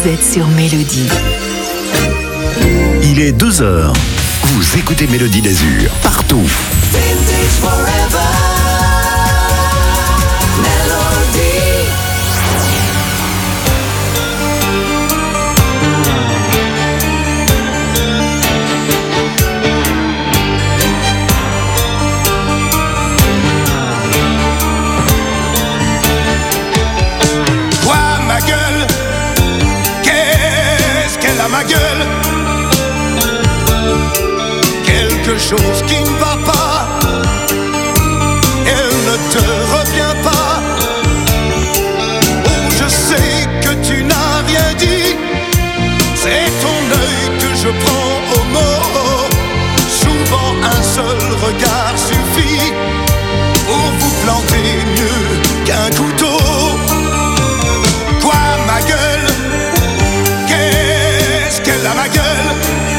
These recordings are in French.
vous êtes sur Mélodie. Il est 2h. Vous écoutez Mélodie d'Azur, partout. Vintage forever. Ma gueule, quelque chose qui ne va pas, elle ne te revient pas. Oh, je sais que tu n'as rien dit, c'est ton œil que je prends au mot. Souvent un seul regard suffit pour vous planter mieux qu'un couteau. Quoi, ma gueule? Qu'elle a ma gueule.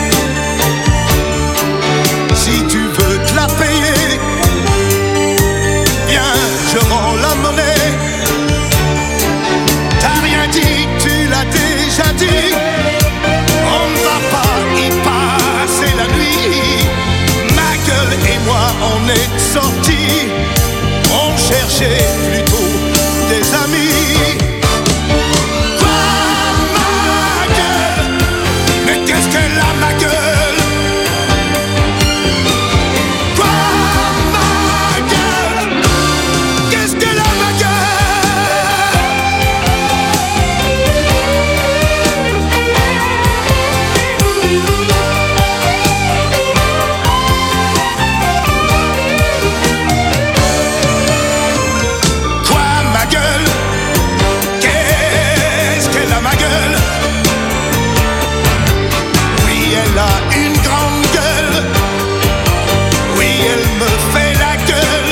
Si tu veux te la payer, viens, je rends la monnaie. T'as rien dit, tu l'as déjà dit. On ne va pas y passer la nuit. Ma gueule et moi, on est sortis. On cherchait plutôt des amis. Qu'est-ce qu'elle a ma gueule? Quoi ma gueule? Qu'est-ce qu'elle a ma gueule? Quoi ma gueule? Qu'est-ce qu'elle a ma gueule? Elle a une grande gueule, oui elle me fait la gueule.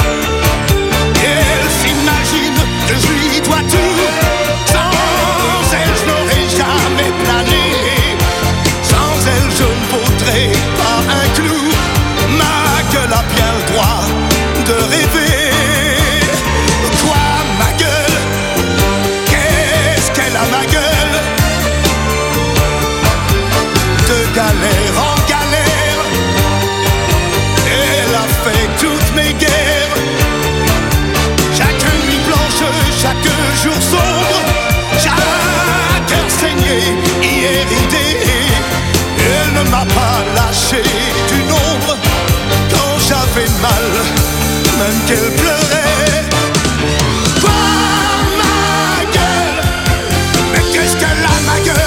Elle s'imagine que je lui dois tout. Sans elle je n'aurais jamais plané. Sans elle je ne vaudrais pas un clou. Ma gueule a bien le droit de rêver. Quoi ma gueule? Qu'est-ce qu'elle a ma gueule? De galère en galère, elle a fait toutes mes guerres. Chaque nuit blanche, chaque jour sombre, chaque heure saignée, hier idée. Elle ne m'a pas lâché du nombre quand j'avais mal, même qu'elle pleurait. Quoi ma gueule? Mais qu'est-ce qu'elle a ma gueule?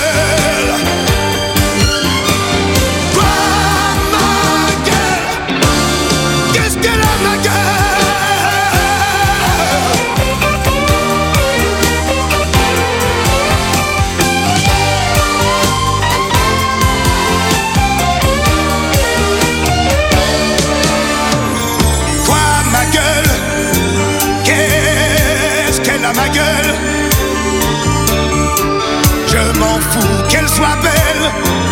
Ma gueule, je m'en fous qu'elle soit belle,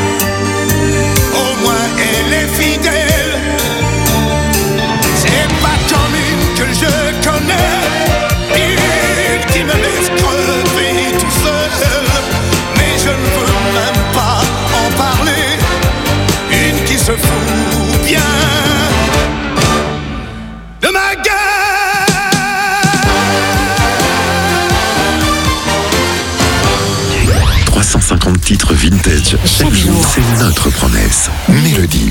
au moins elle est fidèle. C'est pas comme une que je connais, une qui me laisse crever tout seul. Mais je ne veux même pas en parler, une qui se fout bien de ma gueule. 350 titres vintage. Chaque jour, c'est notre promesse. Mélodie.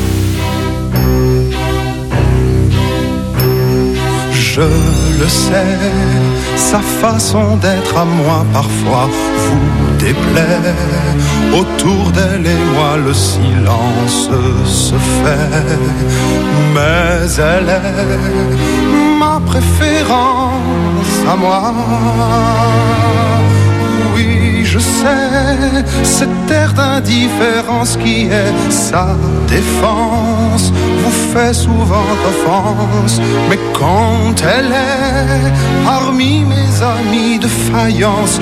Je le sais, sa façon d'être à moi parfois vous déplaît. Autour d'elle et moi le silence se fait. Mais elle est ma préférence à moi. Oui, je sais, cette air d'indifférence qui est sa défense vous fait souvent offense. Mais quand elle est parmi mes amis de faïence,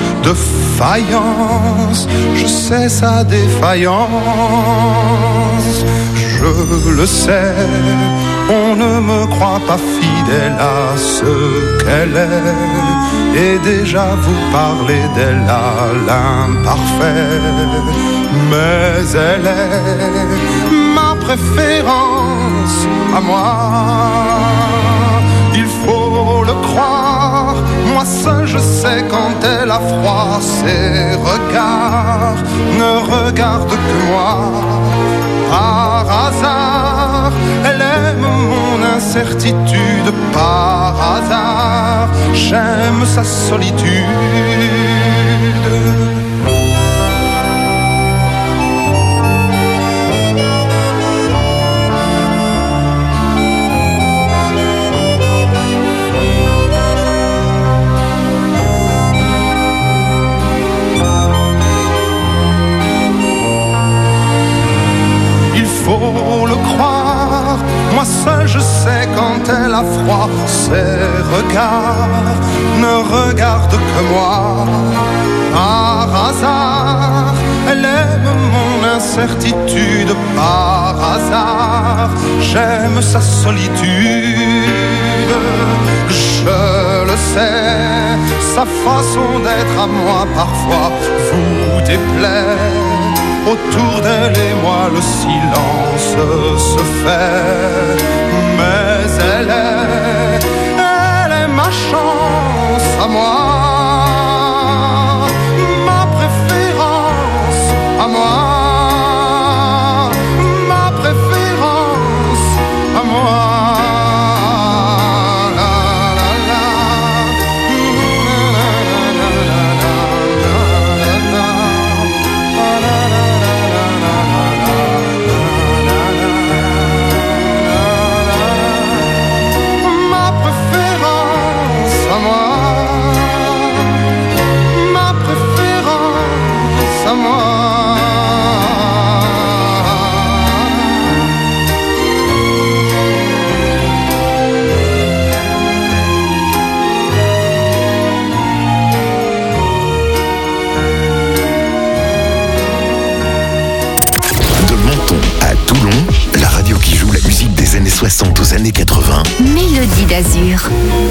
je sais sa défaillance. Je je le sais, on ne me croit pas fidèle à ce qu'elle est. Et déjà vous parlez d'elle à l'imparfait, mais elle est ma préférence à moi. Il faut le croire, moi seul je sais quand elle a froid. Ses regards ne regardent que moi. Par hasard, elle aime mon incertitude. Par hasard, j'aime sa solitude. Faut le croire, moi seul je sais quand elle a froid. Ses regards ne regardent que moi. Par hasard, elle aime mon incertitude. Par hasard, j'aime sa solitude. Je le sais, sa façon d'être à moi parfois vous déplaît. Autour d'elle et moi le silence se fait. Mais elle est ma chance à moi. Ma préférence à moi. Ma préférence à moi. Des années 60 aux années 80. Mélodie d'Azur.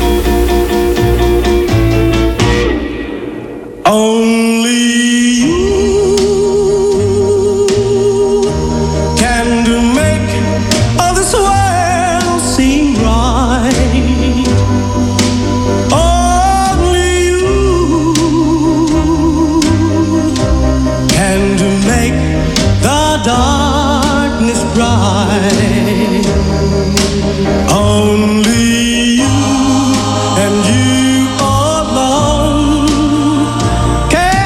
Only you can make all this world seem right. Only you can make the darkness bright. Only you and you alone can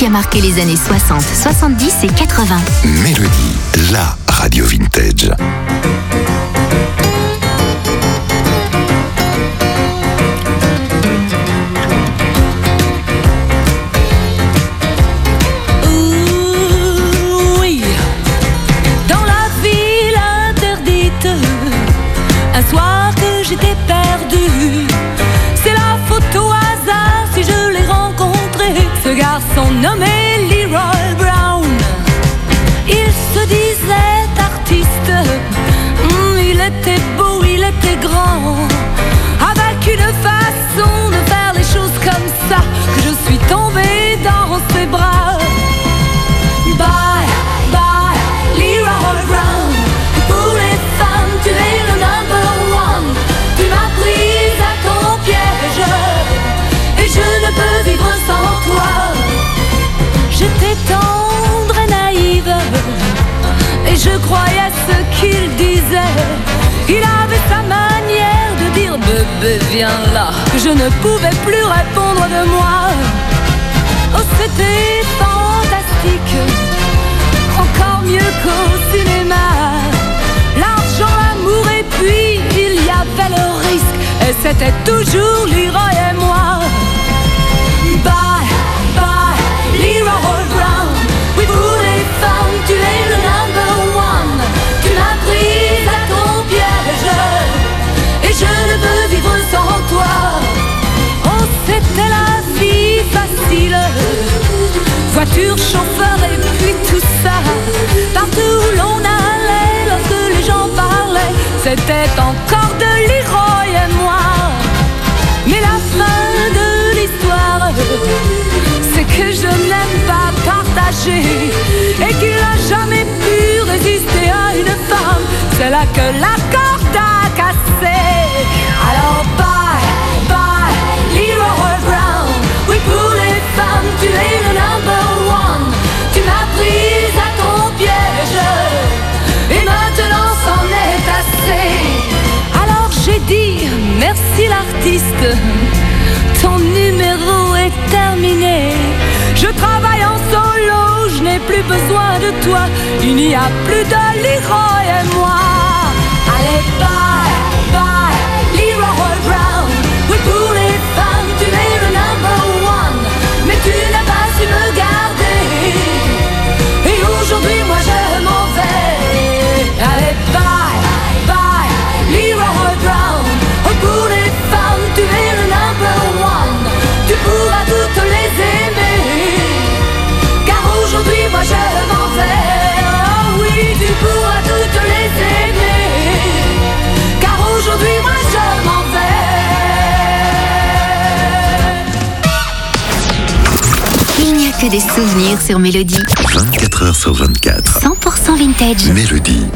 qui a marqué les années 60, 70 et 80. Mélodie, la radio vintage. Oui, dans la ville interdite, un soir que j'étais perdue. C'est la faute au hasard si je l'ai rencontré, ce garçon nommé Leroy Brown. Il se disait artiste, il était beau, il était grand, avec une façon de faire les choses comme ça, que je suis tombée dans ses bras. Bye, bye, Leroy Brown. Pour les femmes, tu es le number one. Tu m'as prise à ton piège, et je ne peux vivre sans toi. J'étais tendre et naïve, et je croyais ce qu'il disait. Il avait sa manière de dire bébé viens là, que je ne pouvais plus répondre de moi. Oh c'était fantastique, encore mieux qu'au cinéma. L'argent, l'amour et puis il y avait le risque, et c'était toujours Leroy et moi. Bye, bye, Leroy Brown. Oui pour les femmes, tu es le number one. Tu m'as prise à ton piège, et je ne peux vivre sans toi. Oh c'était la vie facile, voiture, chauffeur et puis tout ça. Partout où l'on allait, lorsque les gens parlaient, c'était encore de Leroy et moi. Mais la fin de l'histoire, c'est que je n'aime pas partager, et qu'il n'a jamais pu résister à une femme. C'est là que la corde a cassé. Alors bye, bye, Leroy Brown. Oui pour les femmes, tu es le number one. Tu m'as prise à ton piège, et maintenant c'en est assez. Alors j'ai dit merci l'artiste, ton numéro est terminé. Je travaille en solo, je n'ai plus besoin de toi. Il n'y a plus de Leroy et moi. Allez bye, bye, Leroy Brown. Oui pour les femmes, tu es le number one. Mais tu n'as pas su me garder, et aujourd'hui moi je m'en vais. Allez bye, bye, Leroy Brown. Oh pour les femmes, tu es le number one. Tu pourras toutes les aimer, car aujourd'hui moi je m'en vais. Oh oui, tu pourras toutes les aimer, car aujourd'hui moi je m'en vais. Il n'y a que des souvenirs sur Mélodie. 24 heures sur 24. 100% vintage. Mélodie.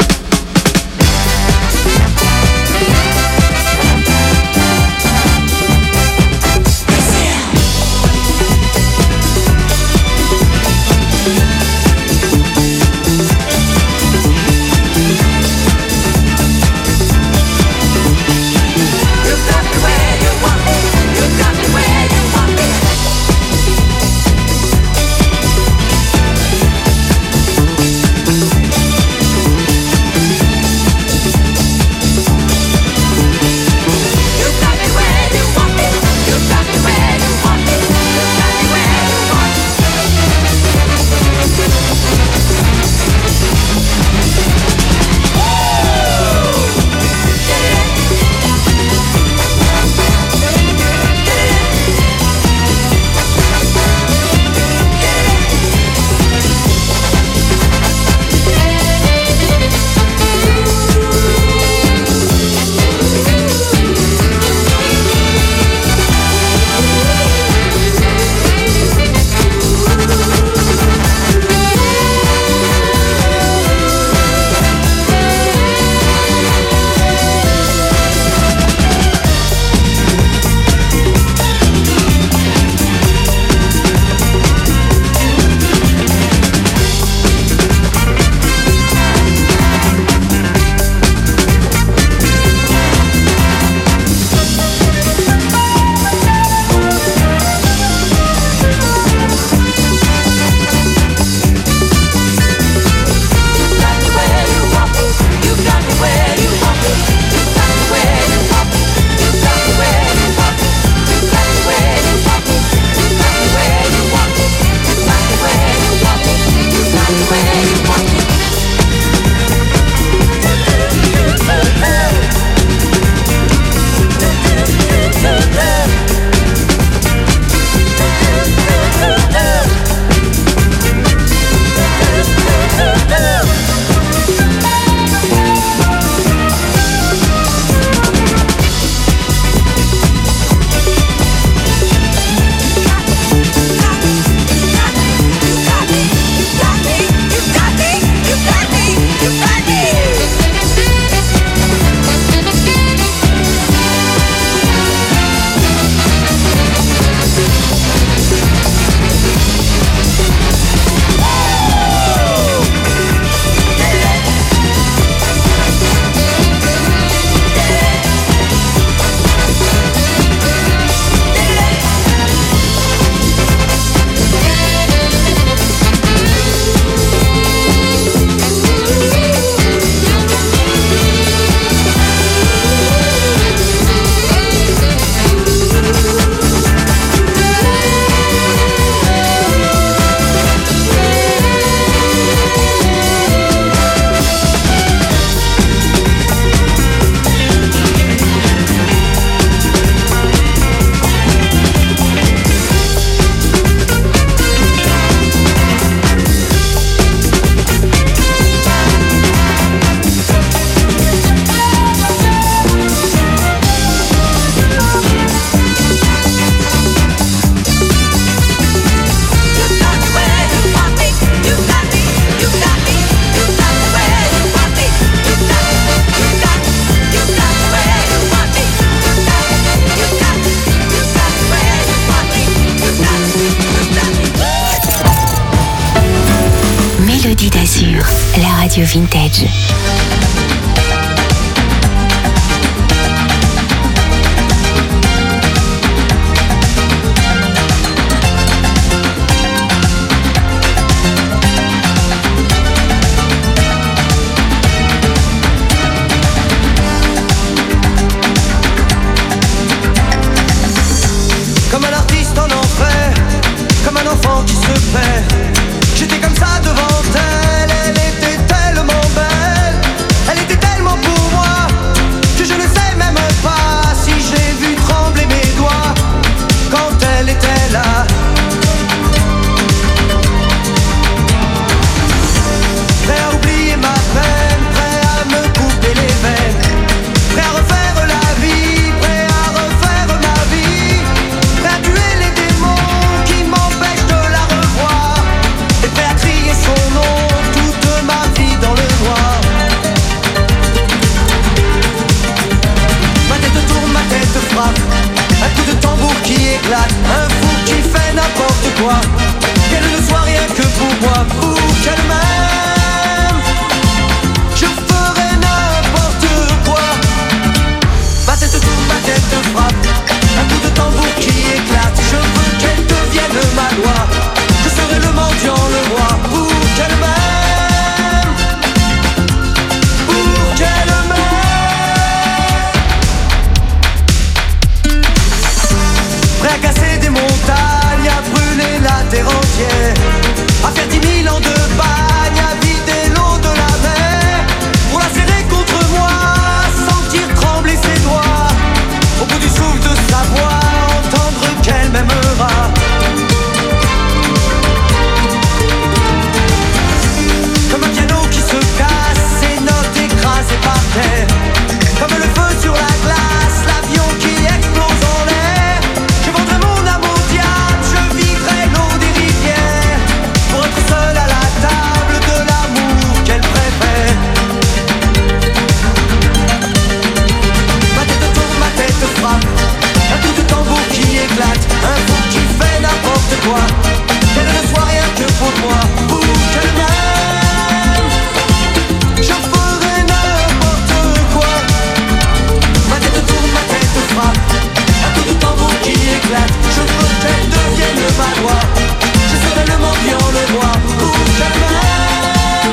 Radio Vintage. Comme un artiste en enfer, comme un enfant qui se perd. J'étais comme ça devant elle, elle était tellement belle. Elle était tellement pour moi, que je ne sais même pas si j'ai vu trembler mes doigts quand elle était là. Prêt à oublier ma peine, prêt à me couper les veines. Prêt à refaire la vie, prêt à refaire ma vie. Prêt à tuer les démons qui m'empêchent de la revoir. Et prêt à crier son nom toute ma vie dans le noir. Ma tête tourne, ma tête frappe. Un coup de tambour qui éclate, un fou qui fait n'importe quoi. Qu'elle ne soit rien que pour moi, pour qu'elle m'aime. Je ferai n'importe quoi. Ma tête tourne, ma tête frappe. Un coup de tambour qui éclate. Je veux qu'elle devienne ma loi. Je serai le mendiant, le roi. Pour qu'elle m'aime. Pour qu'elle m'aime. Prêt à casser des montagnes, à brûler la terre entière. À faire 10 000 ans de bagne, à vider l'eau de la mer. Pour la serrer contre moi, sentir trembler ses doigts. Au bout du souffle de sa voix, entendre qu'elle m'aimera. Comme un piano qui se casse, ses notes écrasées par terre. Comme le feu sur la glace, l'avion qui explose en l'air. Je vendrai mon âme au diable, je vivrai l'eau des rivières. Pour être seul à la table de l'amour qu'elle préfère. Ma tête tourne, ma tête frappe. Un coup de tambour qui éclate, un fou qui fait n'importe quoi. Qu'elle ne soit rien que pour moi, pour qu'elle m'aime. Je ferai n'importe quoi. Ma tête tourne, ma tête frappe. Un coup de tambour qui éclate. Je veux qu'elle devienne ma loi. Je serai le mendiant, le roi. Pour qu'elle m'aime.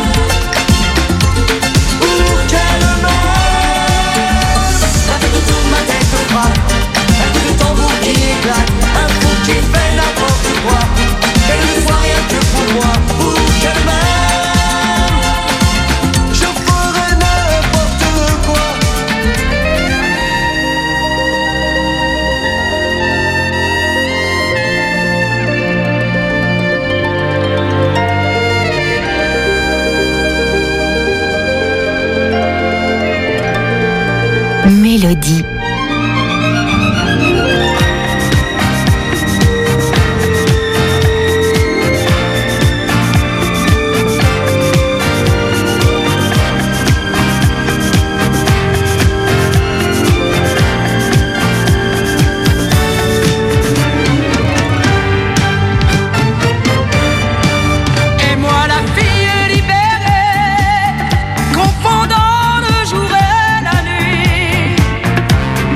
Pour qu'elle m'aime. Ma tête tourne, ma tête frappe. Un coup de tambour qui éclate. Un fou qui fait n'importe quoi. Qu'elle ne soit rien que pour moi. Pour qu'elle m'aime. Je ferai n'importe quoi. Mélodie. Et moi la fille libérée, confondant le jour et la nuit.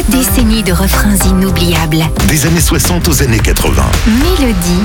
décennies de refrains inoubliables. Des années 60 aux années 80. Mélodie.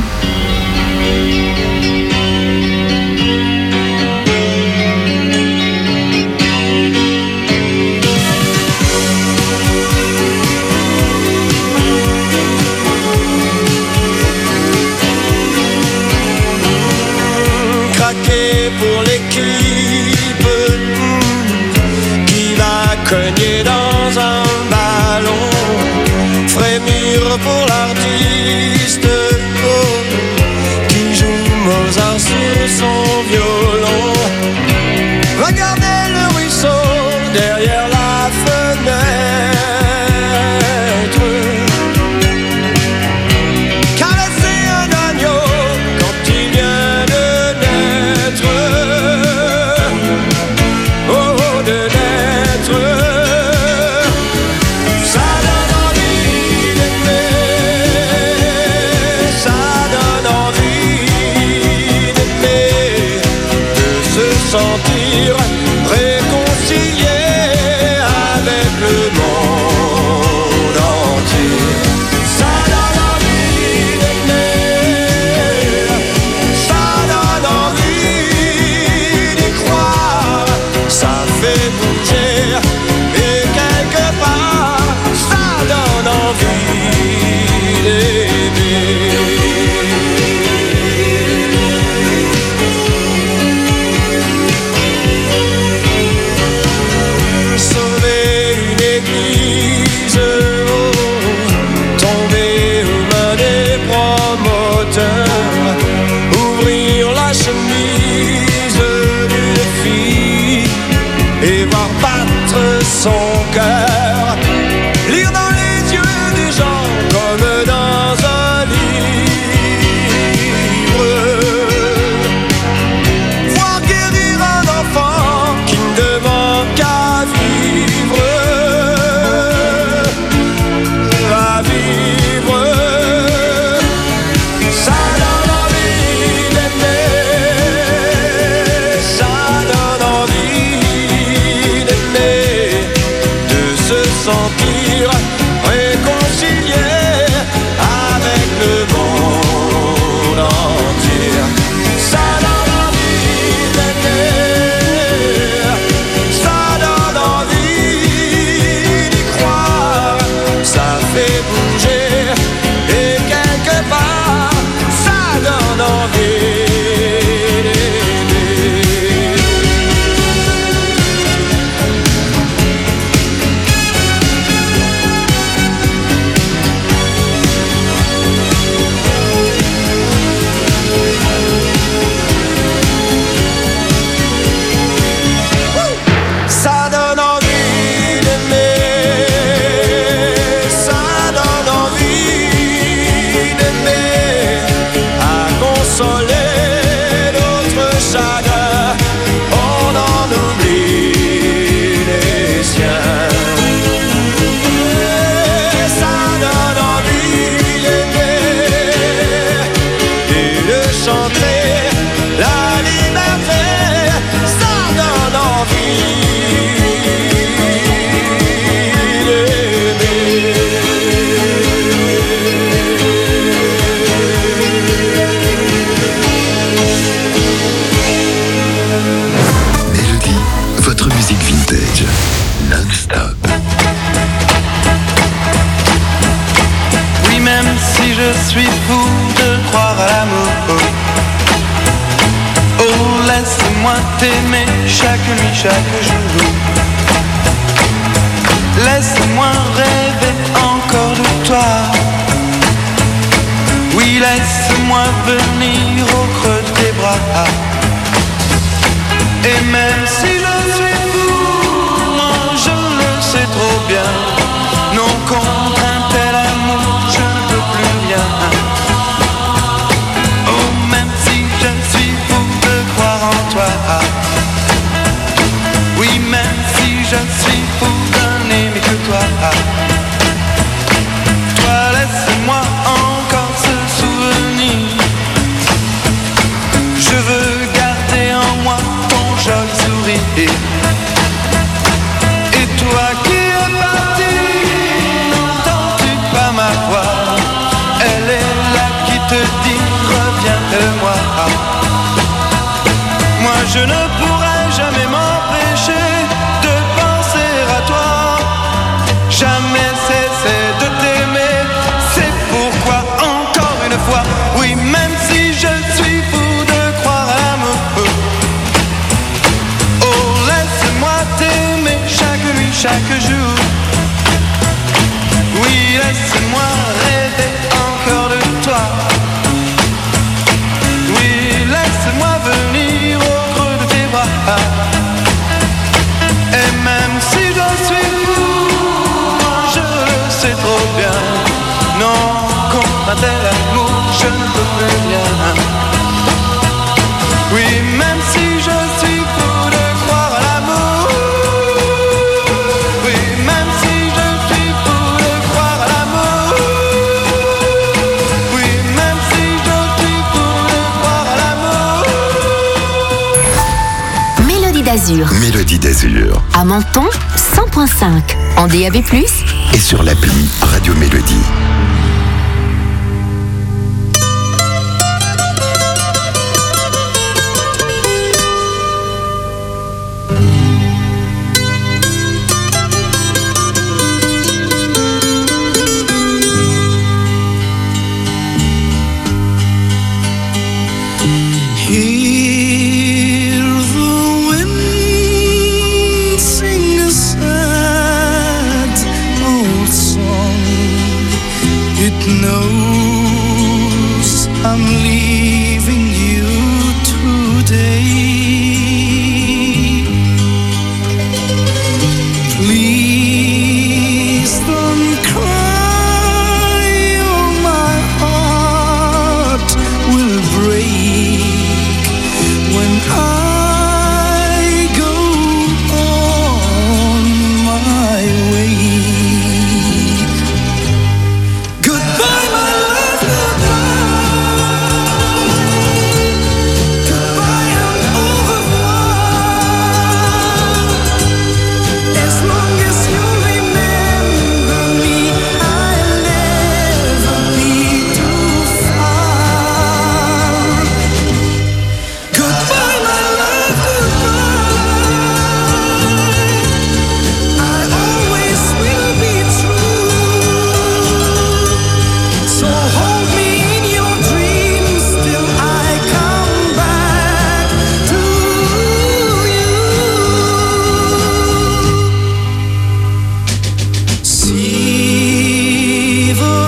Craquer pour l'équipe qui va cogner dans un ballon, frémir pour l'artiste qui joue Mozart sur son violon. Regardez le ruisseau derrière la fenêtre, caresser un agneau quand il vient de naître, oh de naître. Ça donne envie d'aimer, ça donne envie d'aimer, de se sentir réconcilié avec le monde entier. Ça donne envie d'aimer, ça donne envie d'y croire, ça fait bouger et quelque part ça donne envie d'aimer. Sauver une église, tomber aux mains des promoteurs, ouvrir la chemise d'une fille et voir battre son cœur, lire dans les yeux des gens comme dans un livre, voir guérir un enfant qui ne demande qu'à vivre, à vivre. Ça donne envie d'aimer, ça donne envie d'aimer, de se sentir réconcilié avec le monde entier. Ça donne envie d'aimer, ça donne envie d'y croire, ça fait bouger et quelque part ça donne envie d'aimer. Ça donne envie d'aimer, ça donne envie d'aimer, à consoler d'autres chagrins, on en oublie les siens. Ça donne envie d'aimer et de chanter la liberté, ça donne envie Mélodie, votre musique vintage. Non-stop. Oui, même si je suis fou de croire à l'amour, oh, laisse-moi t'aimer chaque nuit, chaque jour. Laisse-moi rêver encore de toi. Oui, laisse-moi venir au creux de tes bras. Et même si je suis fou, moi je le sais trop bien, non, contre un tel amour je ne peux plus rien. Oh, même si je suis fou de croire en toi, oui, même si je suis fou d'un aimer que toi, laisse-moi encore ce souvenir. Je veux garder en moi ton joli sourire. te dire reviens de moi. Moi je ne pourrai jamais m'empêcher de penser à toi, jamais cesser de t'aimer. C'est pourquoi encore une fois, oui, même si je suis fou de croire à l'amour, oh laisse-moi t'aimer chaque nuit, chaque jour. Oui, laisse-moi rêver encore de toi. Oui, laisse-moi venir au creux de tes bras. Et même si je suis fou, moi je le sais trop bien. Non, contre un tel amour, je ne peux plus rien. Oui, même si je suis fou de croire à l'amour. Oui, même si je suis fou de croire à l'amour. Oui, même si je suis fou de croire à l'amour. Mélodie d'Azur. Mélodie d'Azur. À Menton, 100.5. En DAB+. Et sur l'appli Radio Mélodie. Hear the wind sing a sad old song. It knows I'm leaving you today. Please don't cry, or my heart will break when I go on my way. Goodbye, my love, goodbye. Goodbye and au revoir. As long as you remember me, I'll never be too far. Goodbye, my love, goodbye. I always will be true. So hold me in your dreams till I come back to you. See the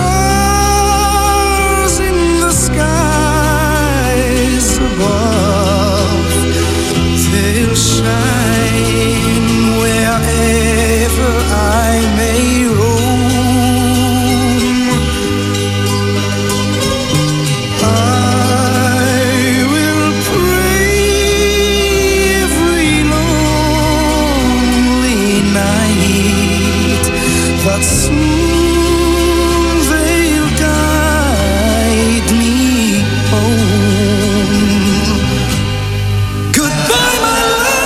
stars in the skies above. They'll shine wherever I may roam. I will pray every lonely night that soon they'll guide me home. Goodbye, my love,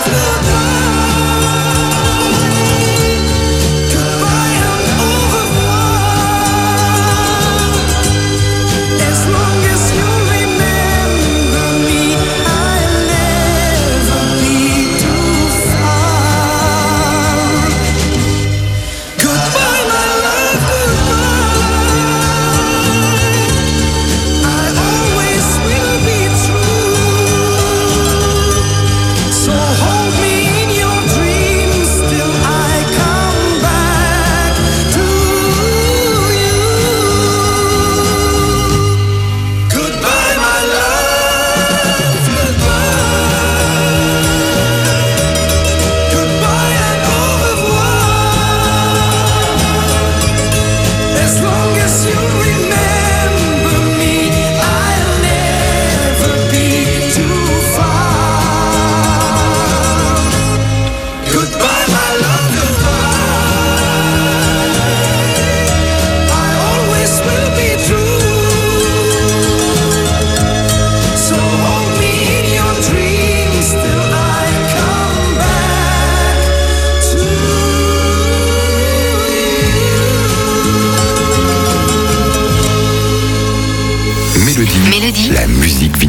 goodbye. Goodbye and au revoir. As long as you remember me, I'll never be too far. Goodbye, my love.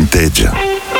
Vintage.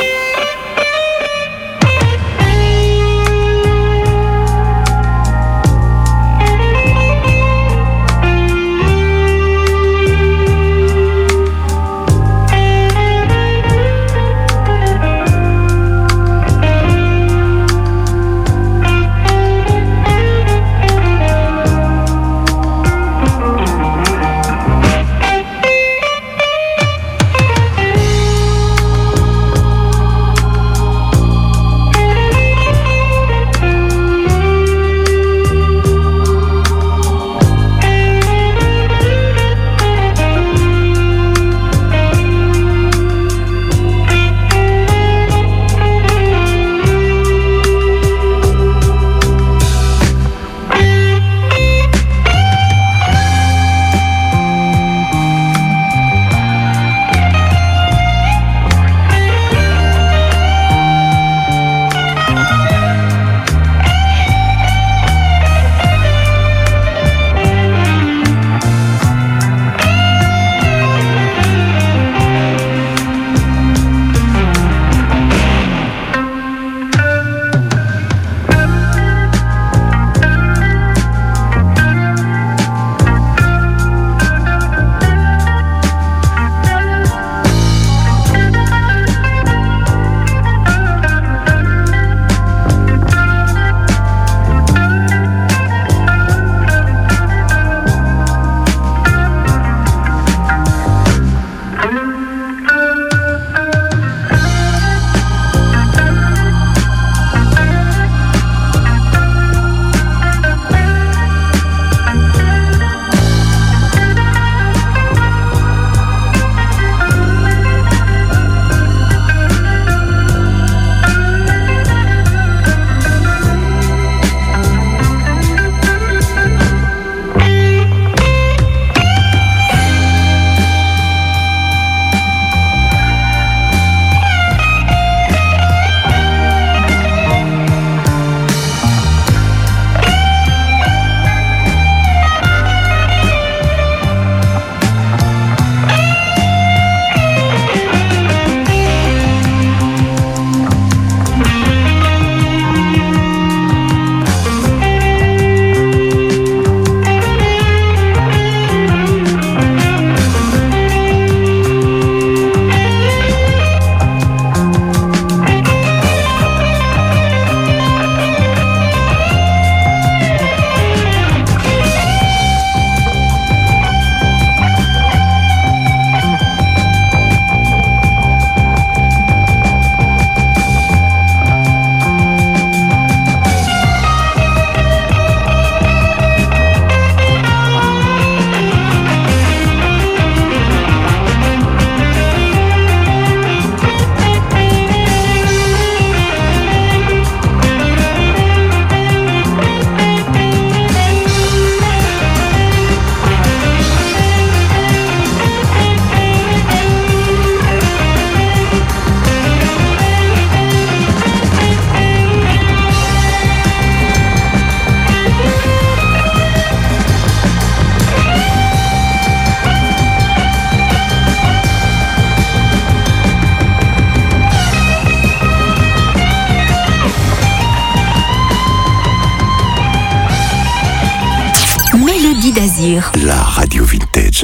d'Azur. La radio vintage.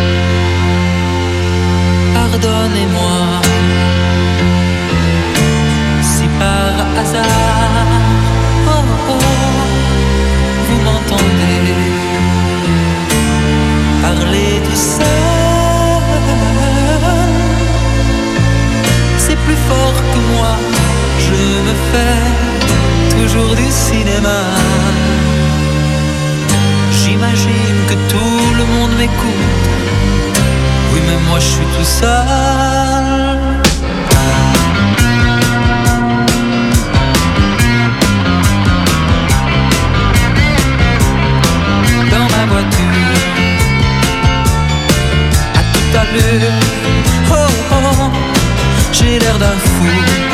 Pardonnez-moi si par hasard vous m'entendez parler tout seul. C'est plus fort que moi, je me fais toujours du cinéma. J'imagine que tout le monde m'écoute. Oui, mais moi je suis tout seul. Dans ma voiture, à toute allure, oh oh, j'ai l'air d'un fou.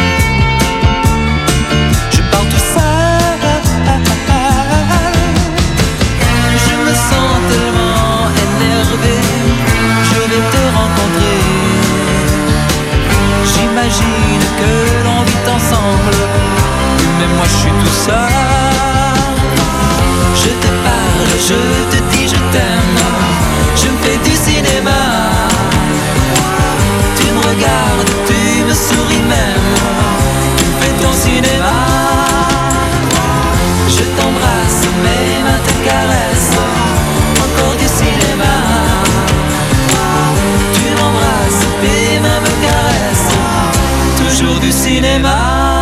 Je parle tout seul. Je me sens tellement énervé. Je vais te rencontrer. cinéma.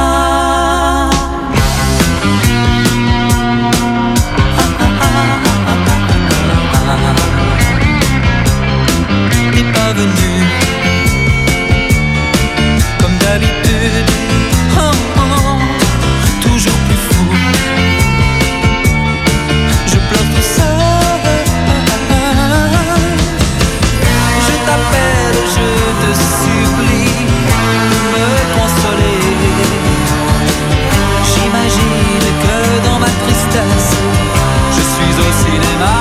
T'es pas venu comme d'habitude, oh, oh, toujours plus fou. Je pleure tout seul. Je t'appelle, je te supplie de me consoler. J'imagine que dans ma tristesse, je suis au cinéma.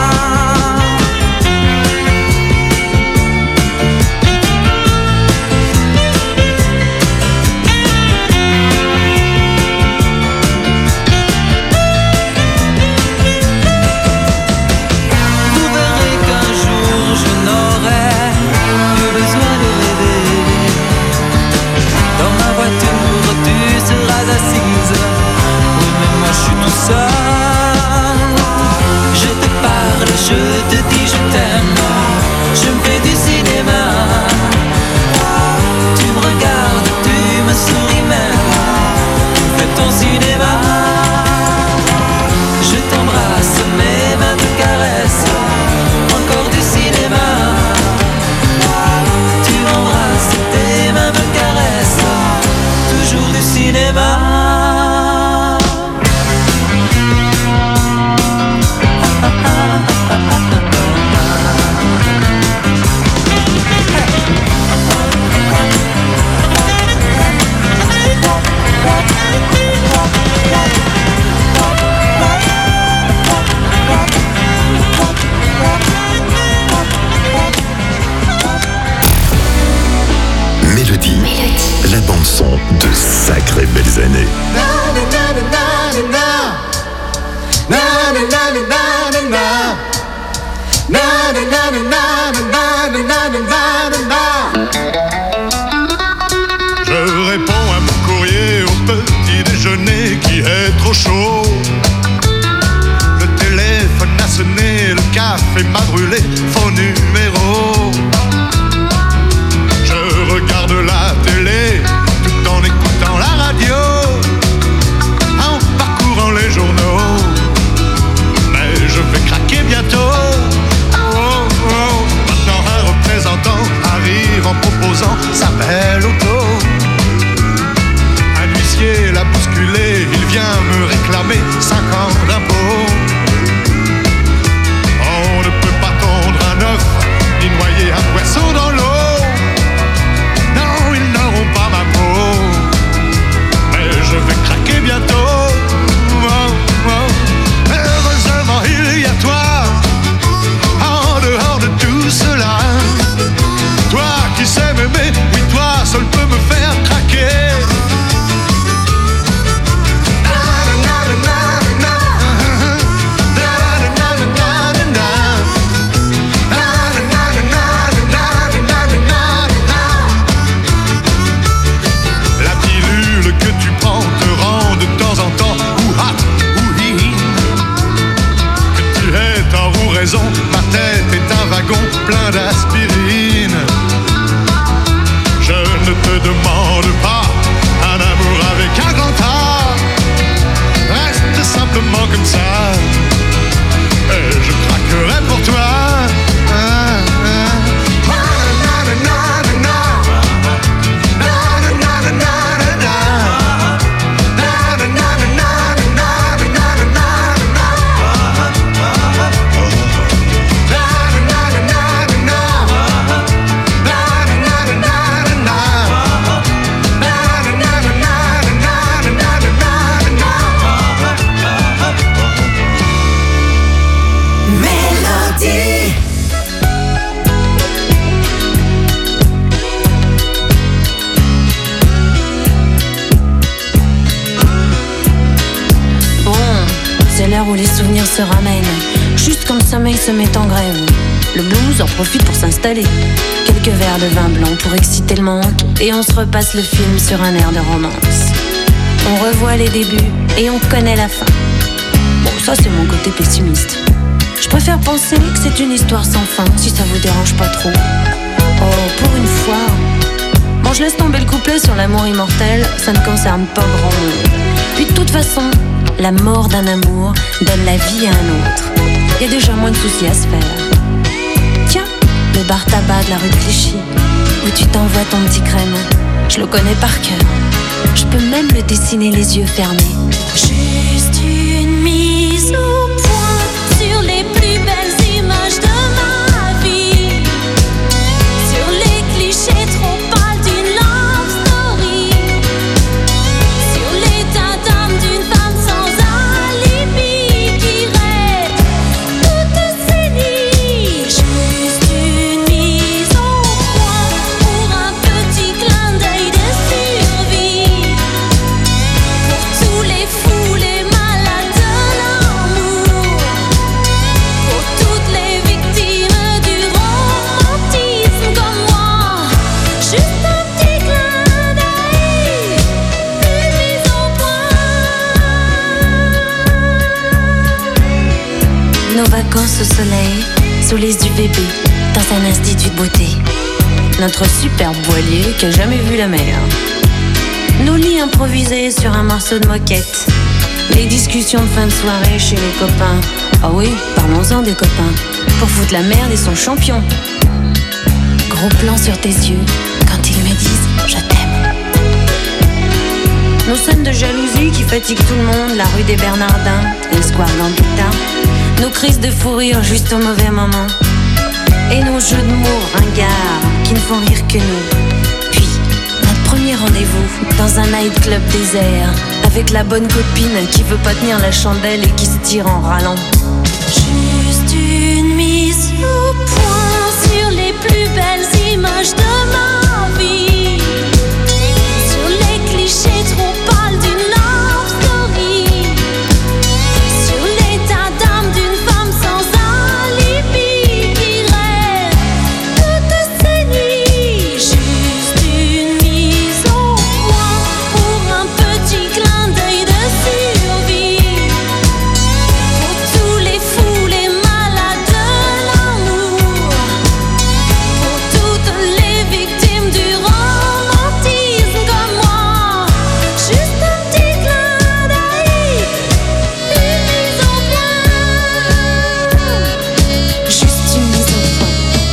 Je te parle, je te dis je t'aime. Je me fais du cinéma. Tu me regardes, tu me souris même. Fais ton cinéma. Je t'embrasse, mes mains te caressent. Encore du cinéma. Tu m'embrasses, tes mains me caressent. Toujours du cinéma. Mélodie, la bande-son de sacrées belles années. Je réponds à mon courrier au petit déjeuner qui est trop chaud. Le téléphone a sonné, le café m'a brûlé, faux numéro. Je regarde la télé tout en écoutant la radio, en parcourant les journaux. Mais je vais craquer bientôt. Oh, oh. Maintenant un représentant arrive en proposant sa belle auto. Un huissier l'a bousculé, il vient me réclamer 5 ans d'impôts. On ne peut pas tondre un œuf, ni noyer un poisson dans l'eau. Non, ils n'auront pas ma peau. Mais je vais craquer bientôt. Oh, oh. Heureusement il y a toi, en dehors de tout cela. Toi qui sais m'aimer, oui toi seul peux me faire craquer. La pilule que tu prends te rend de temps en temps ou hot ou hi. Que tu aies tort ou raison, ma tête est un wagon plein d'aspirine. Je ne te demande pas un amour avec un grand A. Reste simplement comme ça et je craquerai pour toi. Où les souvenirs se ramènent. Juste quand le sommeil se met en grève, le blues en profite pour s'installer. Quelques verres de vin blanc pour exciter le manque, et on se repasse le film sur un air de romance. On revoit les débuts et on connaît la fin. Bon, ça c'est mon côté pessimiste. Je préfère penser que c'est une histoire sans fin, si ça vous dérange pas trop. Oh, pour une fois, Bon, je laisse tomber le couplet sur l'amour immortel, ça ne concerne pas grand monde. Puis de toute façon, la mort d'un amour donne la vie à un autre. Y a déjà moins de soucis à se faire. Tiens, le bar tabac de la rue de Clichy, où tu t'envoies ton petit crème, je le connais par cœur. Je peux même le dessiner les yeux fermés. Juste une mise au point sur les plus belles images de ma vie, sur les clichés trop pâles d'une love story, sur l'état d'âme d'une femme sans alibi qui rêve toutes ses nuits. Juste une mise au point pour un petit clin d'œil de survie, pour tous les fous, les malades de l'amour, pour toutes les victimes du romantisme comme moi. Juste un petit clin d'œil, une mise au point. Nos vacances au soleil, sous les UVB, dans un institut de beauté. Notre superbe voilier qui a jamais vu la mer. Nos lits improvisés sur un morceau de moquette. Les discussions de fin de soirée chez les copains. Ah oui, parlons-en des copains. Pour foutre la merde, ils sont champions. Gros plan sur tes yeux quand ils me disent je t'aime. Nos scènes de jalousie qui fatiguent tout le monde. La rue des Bernardins, le square Gambetta. Nos crises de fou rire juste au mauvais moment. Et nos jeux de mots ringards qui ne font rire que nous. Puis, notre premier rendez-vous dans un nightclub désert, avec la bonne copine qui veut pas tenir la chandelle et qui se tire en râlant. Juste une mise au point sur les plus belles images de ma vie, sur les clichés trop pâles d'une love story, sur l'état d'âme d'une femme sans alibi qui rêve toutes ses nuits. Juste une mise au point pour un petit clin d'œil de survie, pour tous les fous, les malades de l'amour, pour toutes les victimes du romantisme comme moi. Juste un petit clin d'œil, une mise au point. Juste une mise au point.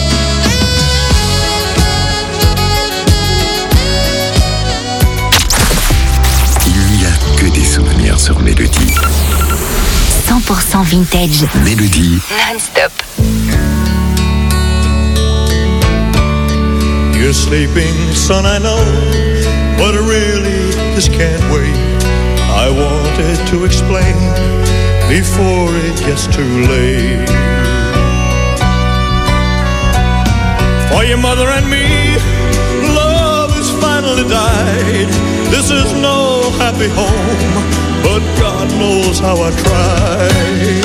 Il n'y a que des souvenirs sur Mélodie. 100% vintage. Mélodie Non-stop. You're sleeping, son, I know, but really this can't wait. I wanted to explain before it gets too late. For your mother and me, love has finally died. This is no happy home, but God knows how I tried.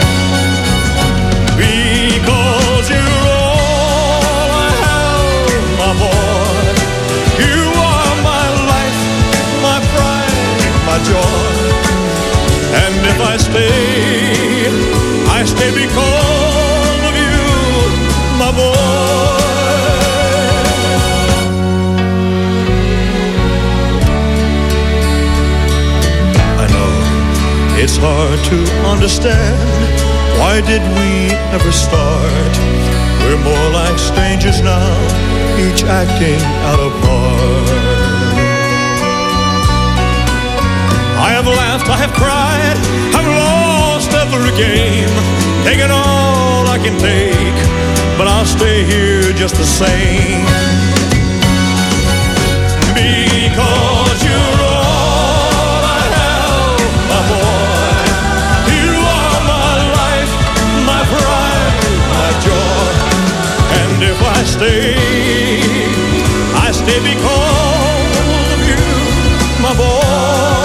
Because you're all I have, my boy. You are my life, my pride, my joy. And if I stay because of you, my boy. I know it's hard to understand. Why did we ever start? We're more like strangers now, each acting out a part. I have laughed, I have cried, I've lost every game, taken all I can take, but I'll stay here just the same. Because you're all I have, my boy. You are my life, my pride, my joy. And if I stay because of you, my boy.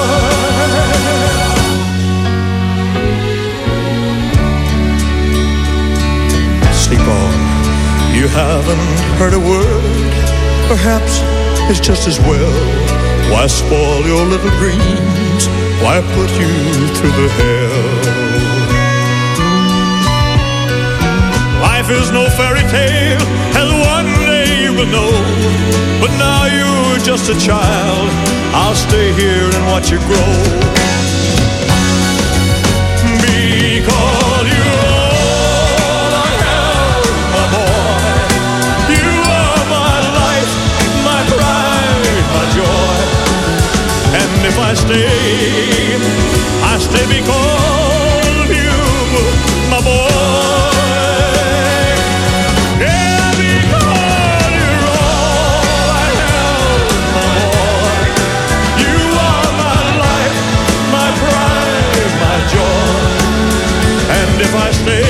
Sleep on, you haven't heard a word. Perhaps it's just as well. Why spoil your little dreams? Why put you through the hell? Life is no fairy tale, and one day you will to know. But now you're just a child. I'll stay here and watch you grow. Because you're all I have, my boy. You are my life, my pride, my joy. And if I stay because of you, my boy. Yeah, because you're all I have, my boy. You are my life, my pride, my joy. And if I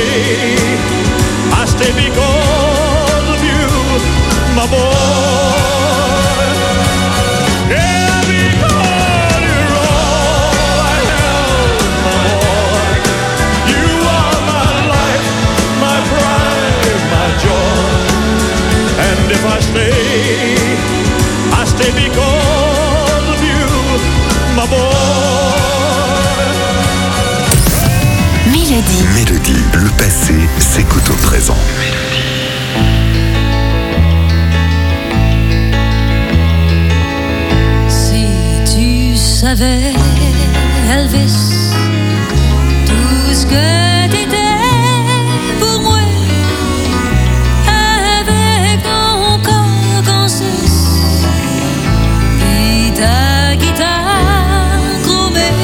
stay because of you, my boy. Yeah, because you're all I have, my boy. You are my life, my pride, my joy. And if I stay because of you, my boy. Mélodie, le passé s'écoute au présent. Si tu savais, Elvis, tout ce que t'étais pour moi, avec ton corps qu'on cesse, puis ta guitare chromée,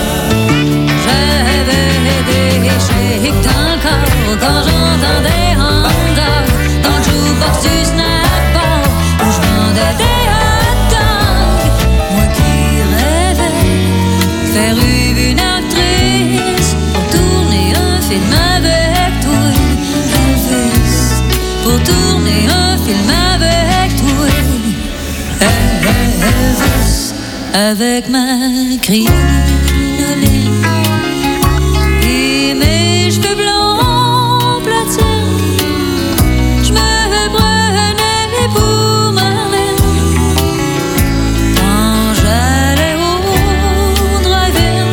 j'avais des shakes dans le corps quand j'entendais Honda dans le jukebox du snack bar où je vendais des hot dogs. Moi qui rêvais faire une actrice pour tourner un film avec toi, Elvis, pour tourner un film avec toi, Elvis, avec ma crinoline et mes cheveux blancs platine, je me prenais pour Marlène quand j'allais au drive-in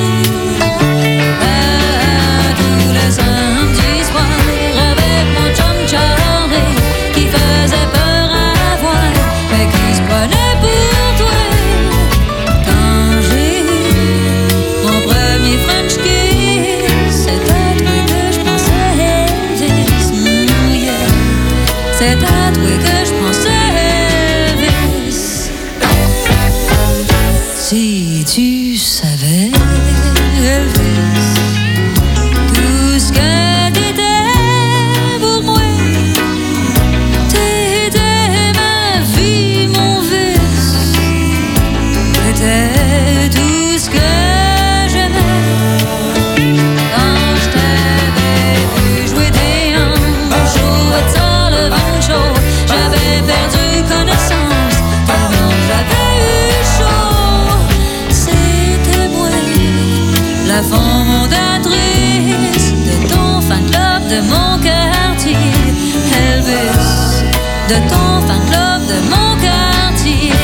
tous les samedis soirs avec mon chum Charlie qui faisait peur à voir mais qui se prenait pour toi. Quand j'ai mon premier French kiss, c'est à toi que je pensais, Elvis, yeah. C'est à toi que je pensais, Elvis. Si tu savais, Elvis, tout ce que t'étais pour moi, t'étais ma vie, mon vice, t'étais tout ce que j'aimais. Quand je t'avais vu jouer des hanches au Sullivan Show, j'avais perdu connaissance tellement j'avais eu chaud. C'était moi, la fondatrice de ton fan club de mon quartier, Elvis, de ton fan club de mon quartier,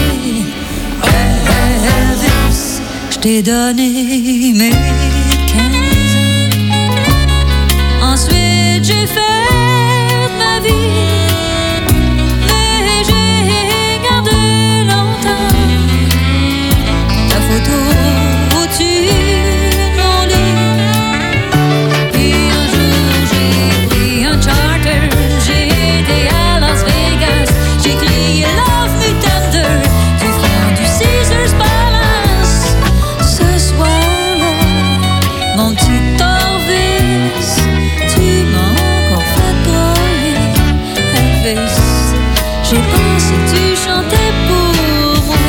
Elvis. Je t'ai donné mes 15 ans. Ensuite j'ai fait ma vie, mais j'ai gardé longtemps ta photo au-dessus de mon lit. Puis un jour j'ai pris un charter, j'ai été à Las Vegas, j'ai crié Love Me Tender du front du Caesars Palace. Ce soir-là, mon petit Elvis, tu m'as encore fait broyer, Elvis. J'ai pensé que tu chantais pour moi.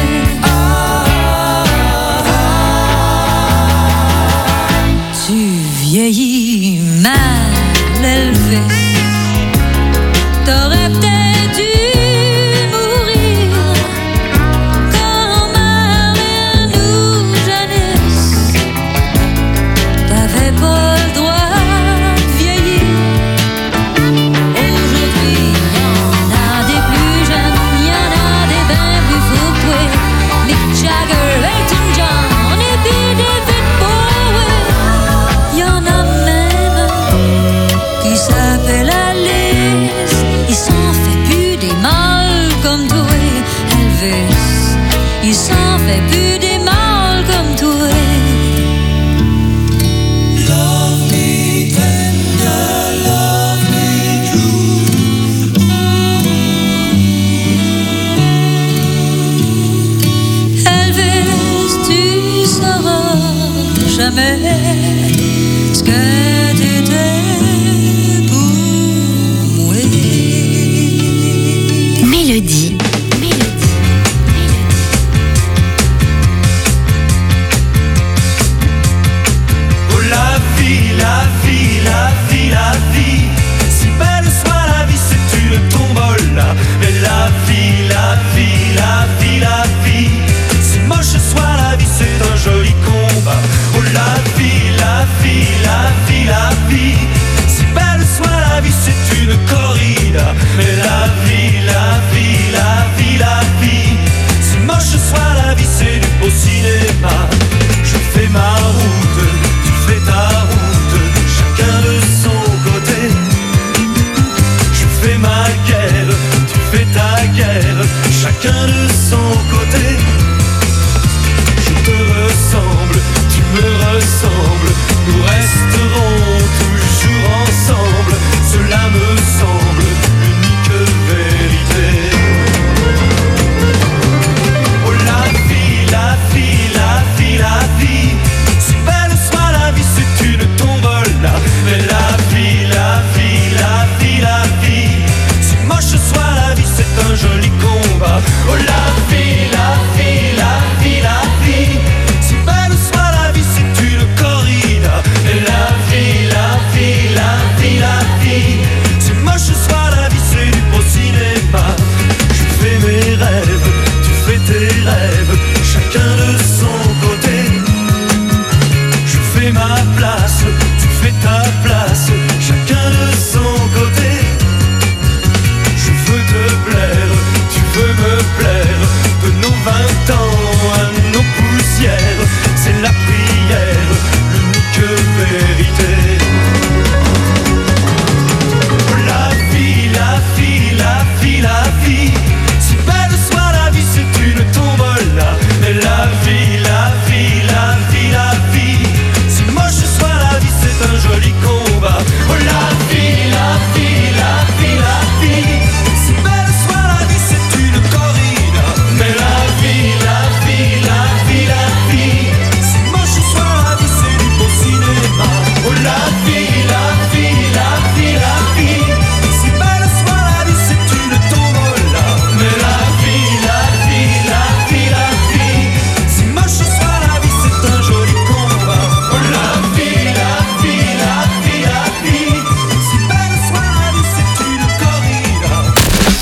Tu vieillis mal, Elvis. T'aurais peut-être dû mourir comme Marlène ou Janice. T'avais pas le droit de vieillir. Aujourd'hui, y'en a des plus jeunes, y'en a des ben plus fous que toi. Mick Jagger, Elton John et puis David Bowie. Y'en a même qui s'appelle Alice. Ils sont faits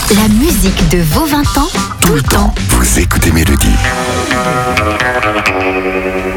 La musique de vos 20 ans, tout le temps. Vous écoutez Mélodie.